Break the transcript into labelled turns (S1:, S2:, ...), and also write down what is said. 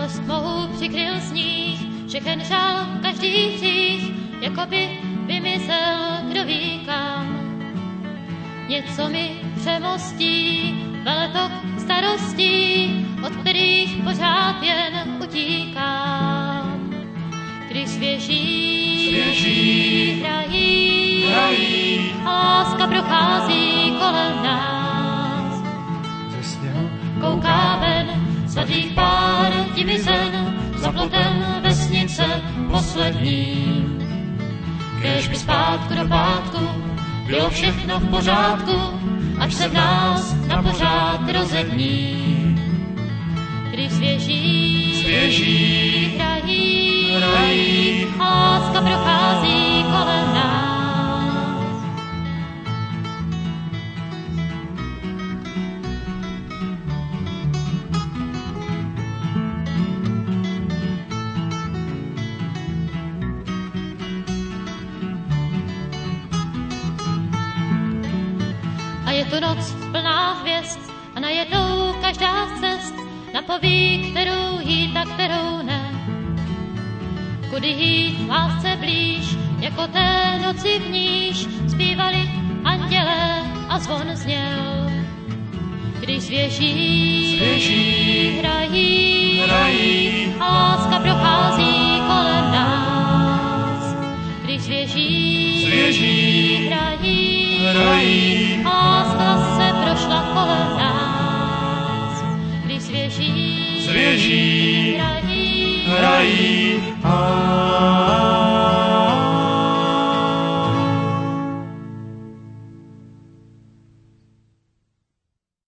S1: radost mou přikryl sníh, všechen žal, každý hřích, jako by vymizel, kdo ví kam. Něco mi přemostí, veletok starostí, od kterých pořád jen utíkám. Když svěží hrají, a láska prochází kolem nás.
S2: Ze sněhu
S1: kouká ven, svatých pár divizen, za plotem vesnice poslední. Kéž by zpátku do pátku bylo všechno v pořádku, až se v nás na pořád rozední. Když svěží hrají, a láska prochází kolem nás. A je to noc plná hvězd a najednou každá z cest napoví, kterou jít a kterou ne. Kudy jít lásce blíž, jako té noci v níž zpívali andělé a zvon zněl. Když svěží hrají, a láska prochází kolem nás. Když svěží hrají, a láska se prošla kolem nás. Když svěží
S2: hrají,